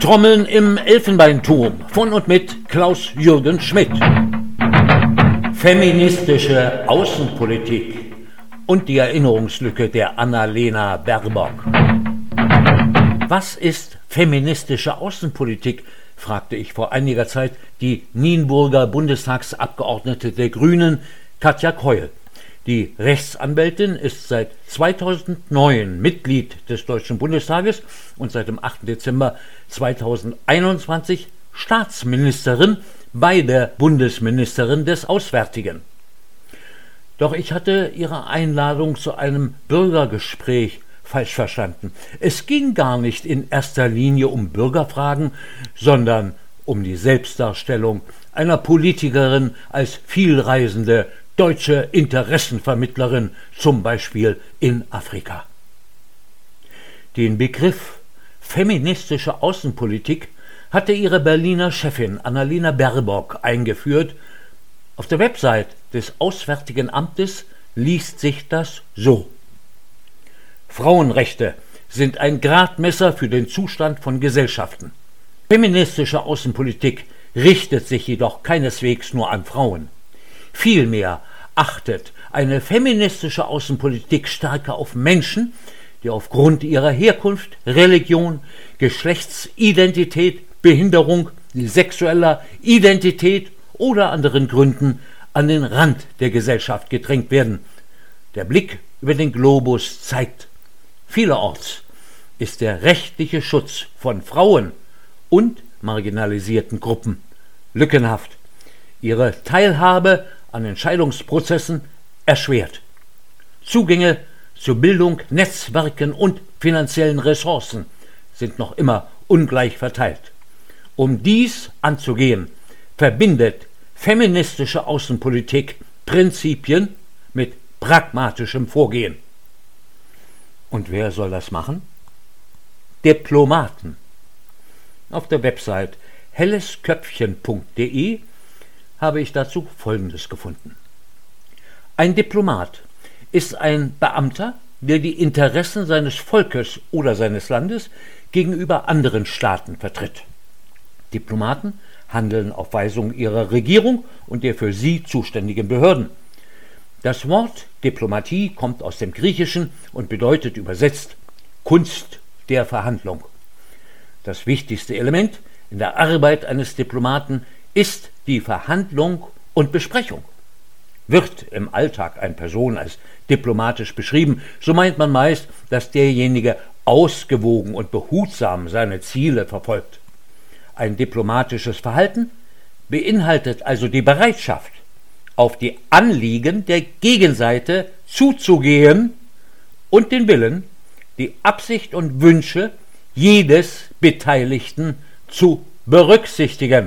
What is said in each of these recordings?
Trommeln im Elfenbeinturm von und mit Klaus-Jürgen Schmidt. Feministische Außenpolitik und die Erinnerungslücke der Annalena Baerbock. Was ist feministische Außenpolitik? Fragte ich vor einiger Zeit die Nienburger Bundestagsabgeordnete der Grünen, Katja Keul. Die Rechtsanwältin ist seit 2009 Mitglied des Deutschen Bundestages und seit dem 8. Dezember 2021 Staatsministerin bei der Bundesministerin des Auswärtigen. Doch ich hatte ihre Einladung zu einem Bürgergespräch falsch verstanden. Es ging gar nicht in erster Linie um Bürgerfragen, sondern um die Selbstdarstellung einer Politikerin als vielreisende deutsche Interessenvermittlerin, zum Beispiel in Afrika. Den Begriff feministische Außenpolitik hatte ihre Berliner Chefin Annalena Baerbock eingeführt. Auf der Website des Auswärtigen Amtes liest sich das so: Frauenrechte sind ein Gradmesser für den Zustand von Gesellschaften. Feministische Außenpolitik richtet sich jedoch keineswegs nur an Frauen. Vielmehr achtet eine feministische Außenpolitik stärker auf Menschen, die aufgrund ihrer Herkunft, Religion, Geschlechtsidentität, Behinderung, sexueller Identität oder anderen Gründen an den Rand der Gesellschaft gedrängt werden. Der Blick über den Globus zeigt, vielerorts ist der rechtliche Schutz von Frauen und marginalisierten Gruppen lückenhaft. Ihre Teilhabe an Entscheidungsprozessen erschwert. Zugänge zu Bildung, Netzwerken und finanziellen Ressourcen sind noch immer ungleich verteilt. Um dies anzugehen, verbindet feministische Außenpolitik Prinzipien mit pragmatischem Vorgehen. Und wer soll das machen? Diplomaten. Auf der Website hellesköpfchen.de habe ich dazu Folgendes gefunden. Ein Diplomat ist ein Beamter, der die Interessen seines Volkes oder seines Landes gegenüber anderen Staaten vertritt. Diplomaten handeln auf Weisung ihrer Regierung und der für sie zuständigen Behörden. Das Wort Diplomatie kommt aus dem Griechischen und bedeutet übersetzt Kunst der Verhandlung. Das wichtigste Element in der Arbeit eines Diplomaten ist die Verhandlung und Besprechung. Wird im Alltag eine Person als diplomatisch beschrieben, so meint man meist, dass derjenige ausgewogen und behutsam seine Ziele verfolgt. Ein diplomatisches Verhalten beinhaltet also die Bereitschaft, auf die Anliegen der Gegenseite zuzugehen und den Willen, die Absicht und Wünsche jedes Beteiligten zu berücksichtigen.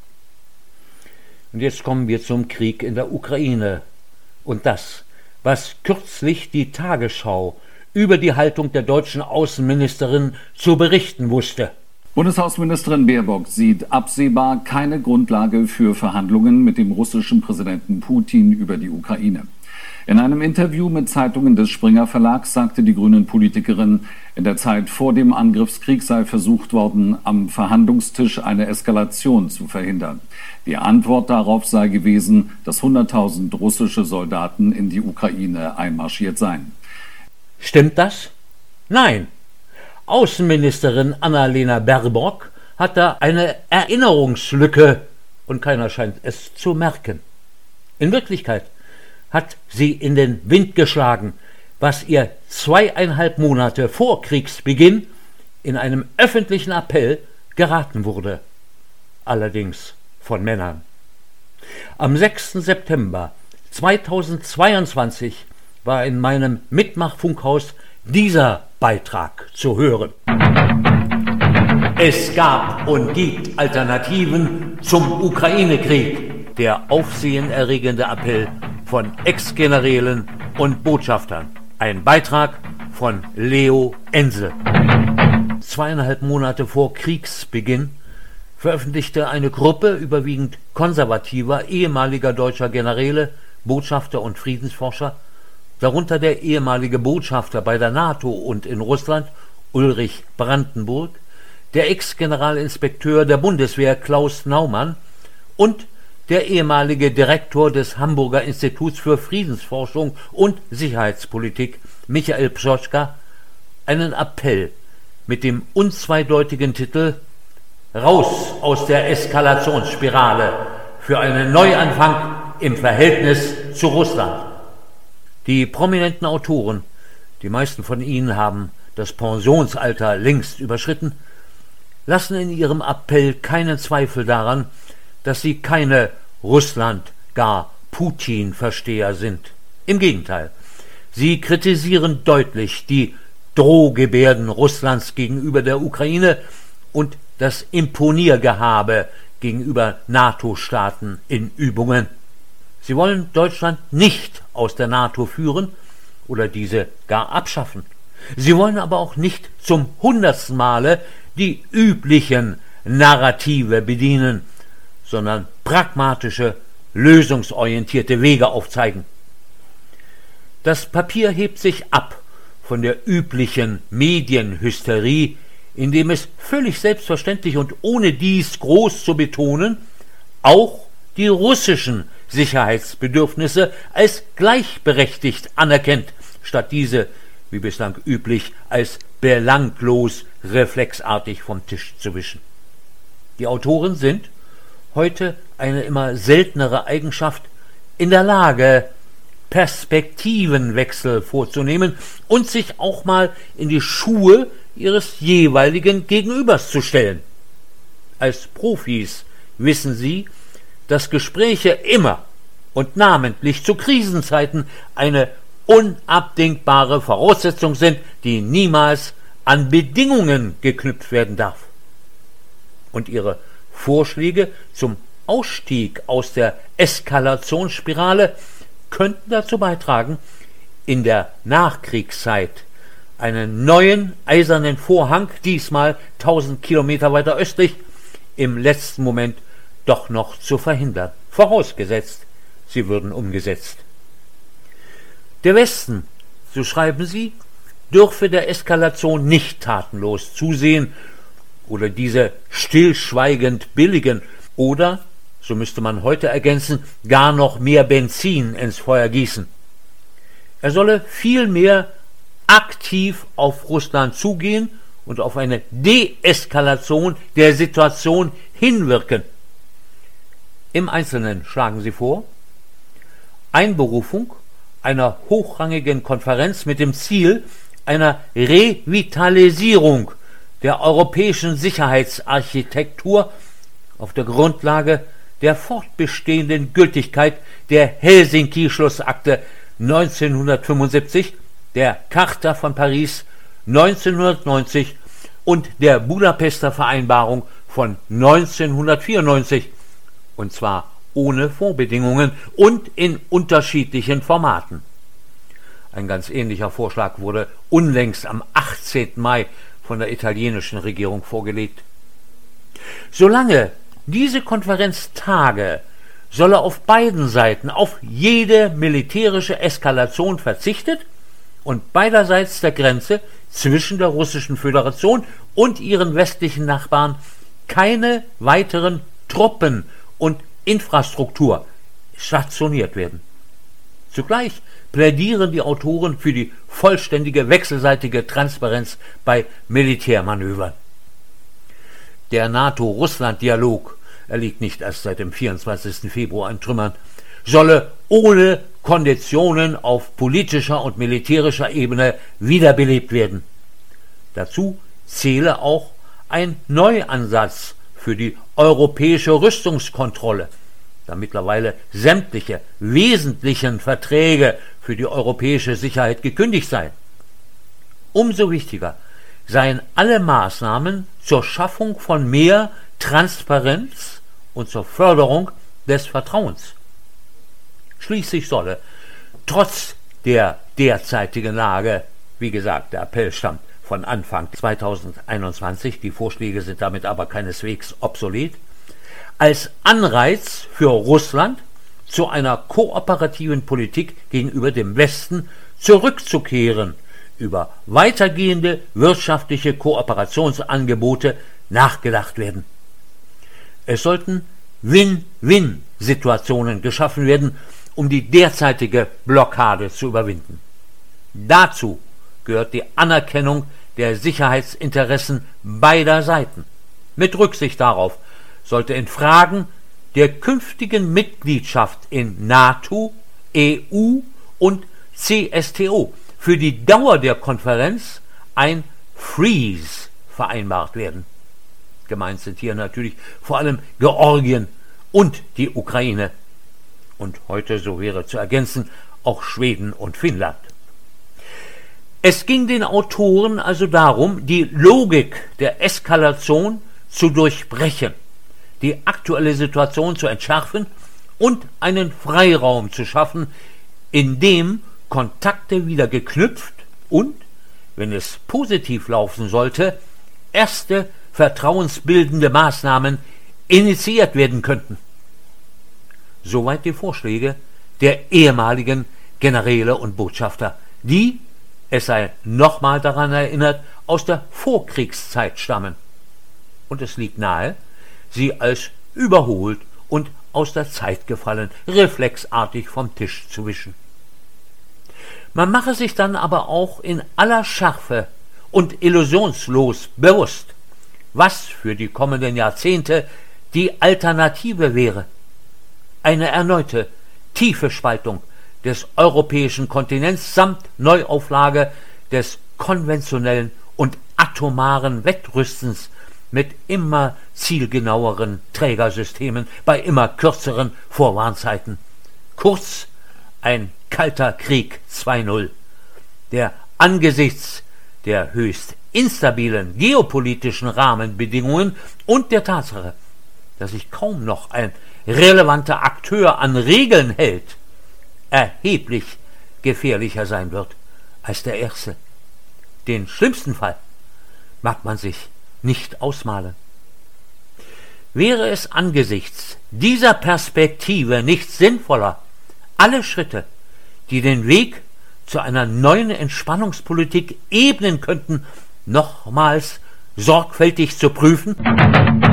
Und jetzt kommen wir zum Krieg in der Ukraine und das, was kürzlich die Tagesschau über die Haltung der deutschen Außenministerin zu berichten wusste. Bundesaußenministerin Baerbock sieht absehbar keine Grundlage für Verhandlungen mit dem russischen Präsidenten Putin über die Ukraine. In einem Interview mit Zeitungen des Springer Verlags sagte die Grünen-Politikerin, in der Zeit vor dem Angriffskrieg sei versucht worden, am Verhandlungstisch eine Eskalation zu verhindern. Die Antwort darauf sei gewesen, dass 100.000 russische Soldaten in die Ukraine einmarschiert seien. Stimmt das? Nein. Außenministerin Annalena Baerbock hat da eine Erinnerungslücke und keiner scheint es zu merken. In Wirklichkeit hat sie in den Wind geschlagen, was ihr 2,5 Monate vor Kriegsbeginn in einem öffentlichen Appell geraten wurde. Allerdings von Männern. Am 6. September 2022 war in meinem Mitmachfunkhaus dieser Beitrag zu hören. Es gab und gibt Alternativen zum Ukraine-Krieg. Der aufsehenerregende Appell von Ex-Generälen und Botschaftern. Ein Beitrag von Leo Ense. 2,5 Monate vor Kriegsbeginn veröffentlichte eine Gruppe überwiegend konservativer ehemaliger deutscher Generäle, Botschafter und Friedensforscher, darunter der ehemalige Botschafter bei der NATO und in Russland, Ulrich Brandenburg, der Ex-Generalinspekteur der Bundeswehr Klaus Naumann und der ehemalige Direktor des Hamburger Instituts für Friedensforschung und Sicherheitspolitik Michael Pschortka einen Appell mit dem unzweideutigen Titel »Raus aus der Eskalationsspirale für einen Neuanfang im Verhältnis zu Russland«. Die prominenten Autoren, die meisten von ihnen haben das Pensionsalter längst überschritten, lassen in ihrem Appell keinen Zweifel daran, dass sie keine Russland, gar Putin-Versteher sind. Im Gegenteil, sie kritisieren deutlich die Drohgebärden Russlands gegenüber der Ukraine und das Imponiergehabe gegenüber NATO-Staaten in Übungen. Sie wollen Deutschland nicht aus der NATO führen oder diese gar abschaffen. Sie wollen aber auch nicht zum 100. Male die üblichen Narrative bedienen, sondern pragmatische, lösungsorientierte Wege aufzeigen. Das Papier hebt sich ab von der üblichen Medienhysterie, indem es völlig selbstverständlich und ohne dies groß zu betonen, auch die russischen Sicherheitsbedürfnisse als gleichberechtigt anerkennt, statt diese, wie bislang üblich, als belanglos reflexartig vom Tisch zu wischen. Die Autoren sind, heute eine immer seltenere Eigenschaft, in der Lage, Perspektivenwechsel vorzunehmen und sich auch mal in die Schuhe ihres jeweiligen Gegenübers zu stellen. Als Profis wissen sie, dass Gespräche immer und namentlich zu Krisenzeiten eine unabdingbare Voraussetzung sind, die niemals an Bedingungen geknüpft werden darf. Und ihre Vorschläge zum Ausstieg aus der Eskalationsspirale könnten dazu beitragen, in der Nachkriegszeit einen neuen eisernen Vorhang, diesmal 1000 Kilometer weiter östlich, im letzten Moment doch noch zu verhindern, vorausgesetzt, sie würden umgesetzt. Der Westen, so schreiben sie, dürfe der Eskalation nicht tatenlos zusehen oder diese stillschweigend billigen oder, so müsste man heute ergänzen, gar noch mehr Benzin ins Feuer gießen. Er solle vielmehr aktiv auf Russland zugehen und auf eine Deeskalation der Situation hinwirken. Im Einzelnen schlagen sie vor: Einberufung einer hochrangigen Konferenz mit dem Ziel einer Revitalisierung der europäischen Sicherheitsarchitektur auf der Grundlage der fortbestehenden Gültigkeit der Helsinki-Schlussakte 1975, der Charta von Paris 1990 und der Budapester Vereinbarung von 1994, und zwar ohne Vorbedingungen und in unterschiedlichen Formaten. Ein ganz ähnlicher Vorschlag wurde unlängst am 18. Mai von der italienischen Regierung vorgelegt. Solange diese Konferenz tage, solle auf beiden Seiten auf jede militärische Eskalation verzichtet und beiderseits der Grenze zwischen der Russischen Föderation und ihren westlichen Nachbarn keine weiteren Truppen und Infrastruktur stationiert werden. Zugleich plädieren die Autoren für die vollständige wechselseitige Transparenz bei Militärmanövern. Der NATO-Russland-Dialog, er liegt nicht erst seit dem 24. Februar in Trümmern, solle ohne Konditionen auf politischer und militärischer Ebene wiederbelebt werden. Dazu zähle auch ein Neuansatz für die europäische Rüstungskontrolle, da mittlerweile sämtliche wesentlichen Verträge für die europäische Sicherheit gekündigt seien. Umso wichtiger seien alle Maßnahmen zur Schaffung von mehr Transparenz und zur Förderung des Vertrauens. Schließlich solle, trotz der derzeitigen Lage, wie gesagt, der Appell stammt von Anfang 2021, die Vorschläge sind damit aber keineswegs obsolet, als Anreiz für Russland zu einer kooperativen Politik gegenüber dem Westen zurückzukehren, über weitergehende wirtschaftliche Kooperationsangebote nachgedacht werden. Es sollten Win-Win-Situationen geschaffen werden, um die derzeitige Blockade zu überwinden. Dazu gehört die Anerkennung der Sicherheitsinteressen beider Seiten. Mit Rücksicht darauf sollte in Fragen der künftigen Mitgliedschaft in NATO, EU und CSTO für die Dauer der Konferenz ein Freeze vereinbart werden. Gemeint sind hier natürlich vor allem Georgien und die Ukraine. Und heute, so wäre zu ergänzen, auch Schweden und Finnland. Es ging den Autoren also darum, die Logik der Eskalation zu durchbrechen, die aktuelle Situation zu entschärfen und einen Freiraum zu schaffen, in dem Kontakte wieder geknüpft und, wenn es positiv laufen sollte, erste vertrauensbildende Maßnahmen initiiert werden könnten. Soweit die Vorschläge der ehemaligen Generäle und Botschafter, die, es sei nochmal daran erinnert, aus der Vorkriegszeit stammen. Und es liegt nahe, sie als überholt und aus der Zeit gefallen, reflexartig vom Tisch zu wischen. Man mache sich dann aber auch in aller Schärfe und illusionslos bewusst, was für die kommenden Jahrzehnte die Alternative wäre. Eine erneute, tiefe Spaltung des europäischen Kontinents samt Neuauflage des konventionellen und atomaren Wettrüstens mit immer zielgenaueren Trägersystemen bei immer kürzeren Vorwarnzeiten. Kurz ein kalter Krieg 2.0, der angesichts der höchst instabilen geopolitischen Rahmenbedingungen und der Tatsache, dass sich kaum noch ein relevanter Akteur an Regeln hält, erheblich gefährlicher sein wird als der erste. Den schlimmsten Fall mag man sich nicht ausmalen. Wäre es angesichts dieser Perspektive nicht sinnvoller, alle Schritte, die den Weg zu einer neuen Entspannungspolitik ebnen könnten, nochmals sorgfältig zu prüfen?